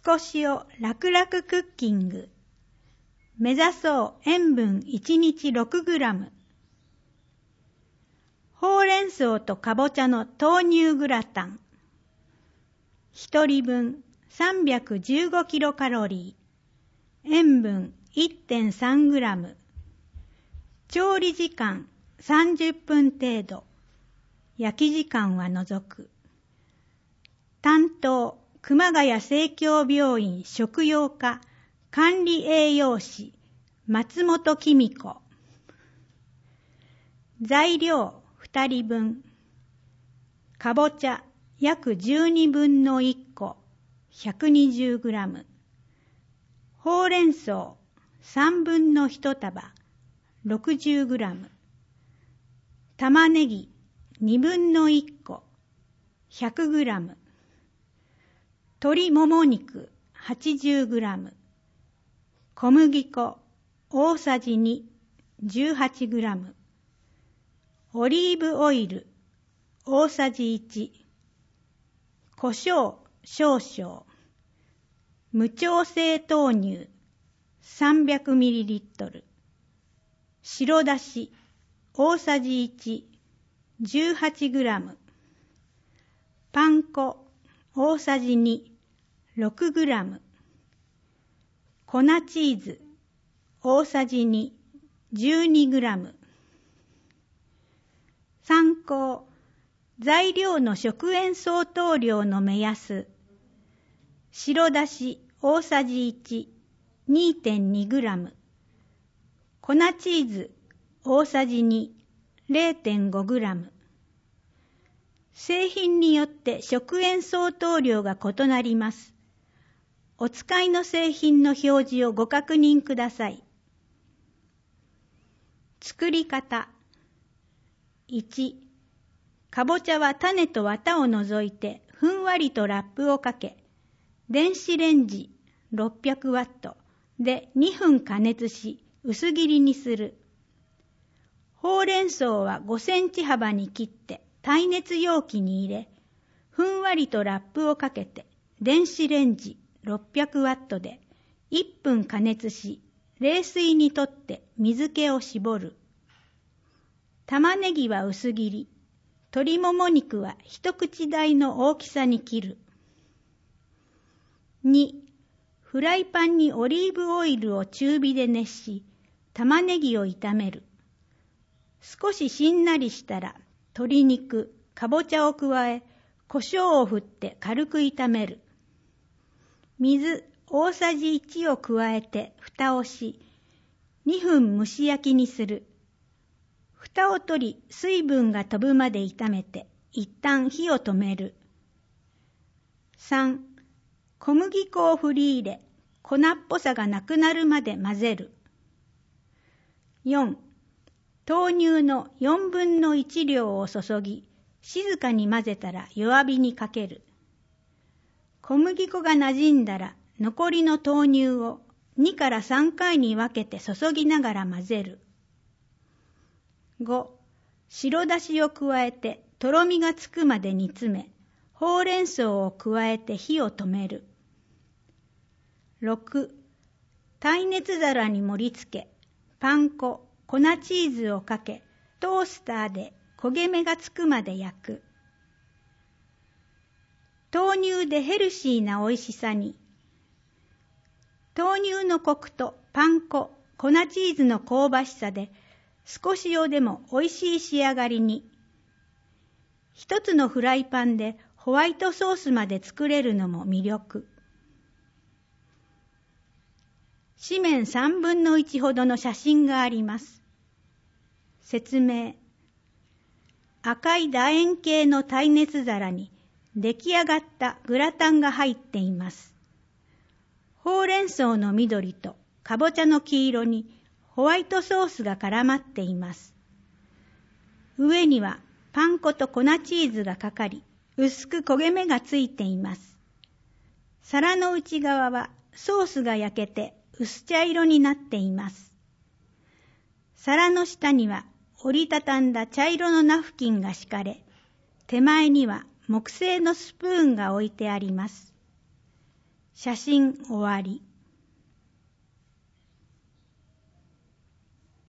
少しを楽々クッキング。目指そう塩分1日 6g。ほうれん草とかぼちゃの豆乳グラタン。1人分315キロカロリー。塩分 1.3g。調理時間30分程度。焼き時間は除く。担当熊谷生協病院食用科管理栄養士松本紀美子。材料2人分。かぼちゃ約12分の1個 120g。ほうれん草3分の1束 60g。玉ねぎ2分の1個 100g。鶏もも肉 80g。小麦粉大さじ2 18g。オリーブオイル大さじ1。胡椒少々。無調整豆乳 300ml。白だし大さじ1 18g。パン粉大さじ2 6g。粉チーズ大さじ2 12g。参考材料の食塩相当量の目安。白だし大さじ1 2.2g。粉チーズ大さじ2 0.5g。製品によって食塩相当量が異なります。お使いの製品の表示をご確認ください。作り方。1、かぼちゃは種と綿を除いてふんわりとラップをかけ、電子レンジ600ワットで2分加熱し薄切りにする。ほうれん草は5センチ幅に切って耐熱容器に入れ、ふんわりとラップをかけて電子レンジ600ワットで1分加熱し、冷水にとって水気を絞る。玉ねぎは薄切り、鶏もも肉は一口大の大きさに切る。2、フライパンにオリーブオイルを中火で熱し、玉ねぎを炒める。少ししんなりしたら、鶏肉、かぼちゃを加え、胡椒を振って軽く炒める。水大さじ1を加えて蓋をし、2分蒸し焼きにする。蓋を取り、水分が飛ぶまで炒めて、一旦火を止める。3、小麦粉を振り入れ、粉っぽさがなくなるまで混ぜる。4、豆乳の4分の1量を注ぎ、静かに混ぜたら弱火にかける。小麦粉が馴染んだら、残りの豆乳を2から3回に分けて注ぎながら混ぜる。5、白だしを加えてとろみがつくまで煮詰め、ほうれん草を加えて火を止める。6、耐熱皿に盛り付け、パン粉、粉チーズをかけ、トースターで焦げ目がつくまで焼く。豆乳でヘルシーな美味しさに。豆乳のコクとパン粉、粉チーズの香ばしさで少し用でも美味しい仕上がりに。一つのフライパンでホワイトソースまで作れるのも魅力。紙面3分の1ほどの写真があります。説明。赤い楕円形の耐熱皿に出来上がったグラタンが入っています。ほうれん草の緑とかぼちゃの黄色にホワイトソースが絡まっています。上にはパン粉と粉チーズがかかり、薄く焦げ目がついています。皿の内側はソースが焼けて薄茶色になっています。皿の下には折りたたんだ茶色のナフキンが敷かれ、手前には木製のスプーンが置いてあります。 写真終わり。